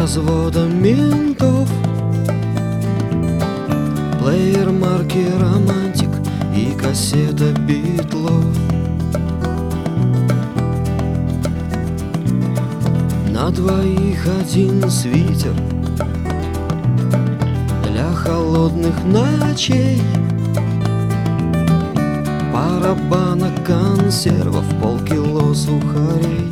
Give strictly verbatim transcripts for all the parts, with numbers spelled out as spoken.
развода ментов, плеер марки «Романтик» и кассета Битлов. На двоих один свитер для холодных ночей, пара банок консервов, полкило сухарей.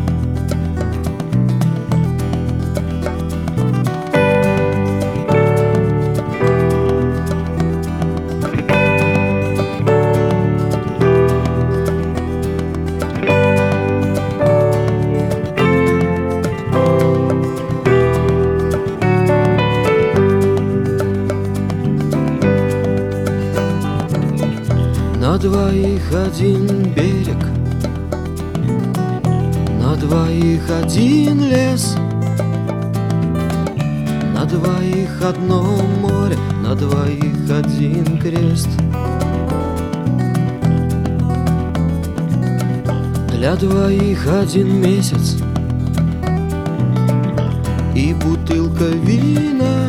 На двоих один берег, на двоих один лес, на двоих одно море, на двоих один крест. Для двоих один месяц и бутылка вина,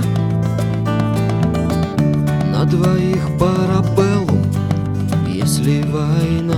на двоих парабеллум, если война.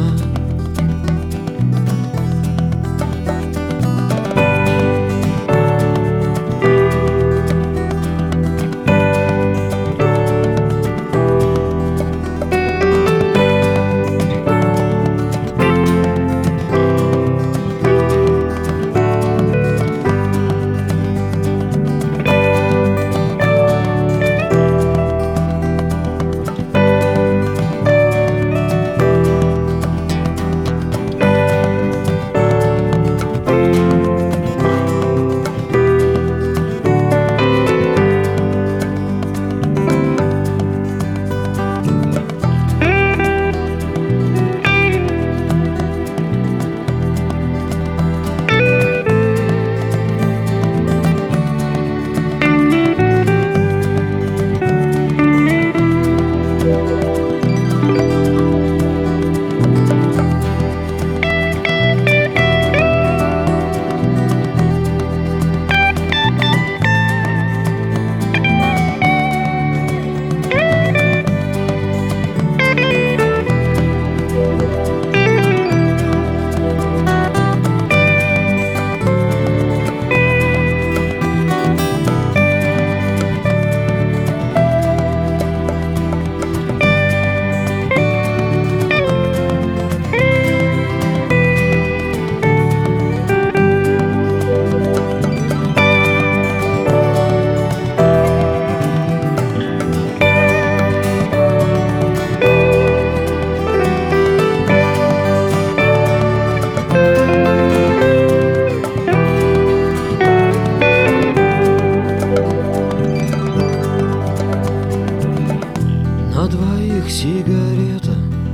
На двоих сигарета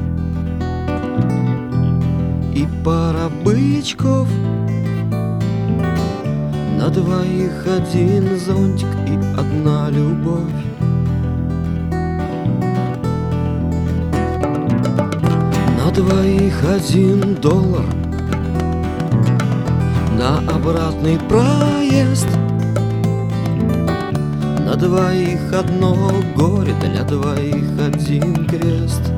и пара бычков, на двоих один зонтик и одна любовь. На двоих один доллар на обратный проезд, на двоих одно горе, для двоих один крест.